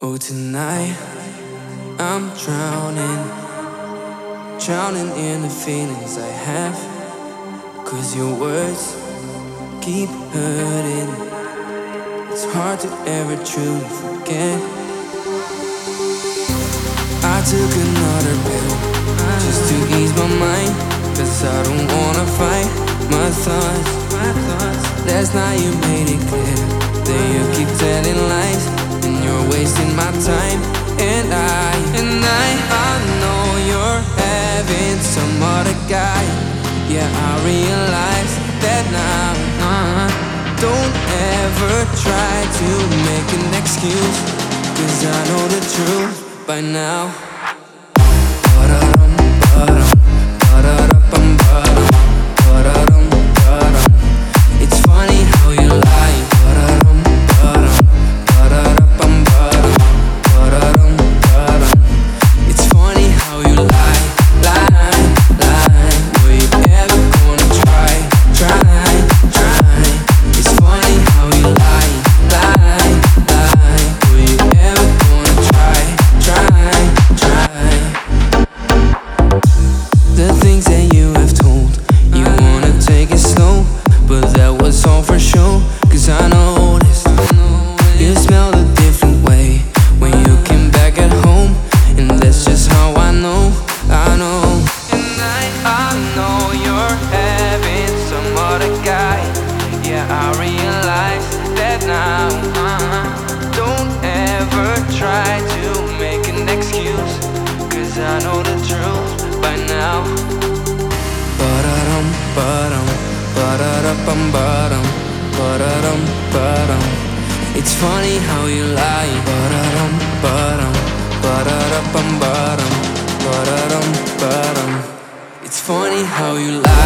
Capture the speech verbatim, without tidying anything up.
Oh, tonight I'm drowning, drowning in the feelings I have. Cause your words keep hurting. It's hard to ever truly forget. I took another pill just to ease my mind. Cause I don't wanna fight my thoughts, my thoughts. Last night you made it clear that you keep telling lies, and you're wasting my time. And I, and I, I know you're having some other guy. Yeah, I realize that now. uh, Don't ever try to make an excuse, cause I know the truth by now. Ba-da-dum, ba-dum, ba-da-da-bum, ba-dum, ba-da-dum, ba-dum. It's funny how you lie. Ba-da-dum, ba-dum, ba-da-da-bum, ba-dum, ba-da-dum, ba-dum. It's funny how you lie, lie, lie. Were you ever gonna try, try, try? It's funny how you lie, lie, lie. Were you ever gonna try, try, try? The things that you have told, you wanna take it slow, but that was all for show. Cause I noticed you smelled a different way when you came back at home, and that's just how I know, I know. And I, I know you're having some other guy. Yeah, I realize that now. uh, Don't ever try to make an excuse, cause I know the truth by now. Ba-da-dum, ba-dum, ba-da-da-bum, ba-dum, ba-da-dum, ba-dum. It's funny how you lie. Ba-da-dum, ba-dum, ba-da-da-bum, ba-dum, ba-da-dum, ba-dum. It's funny how you lie.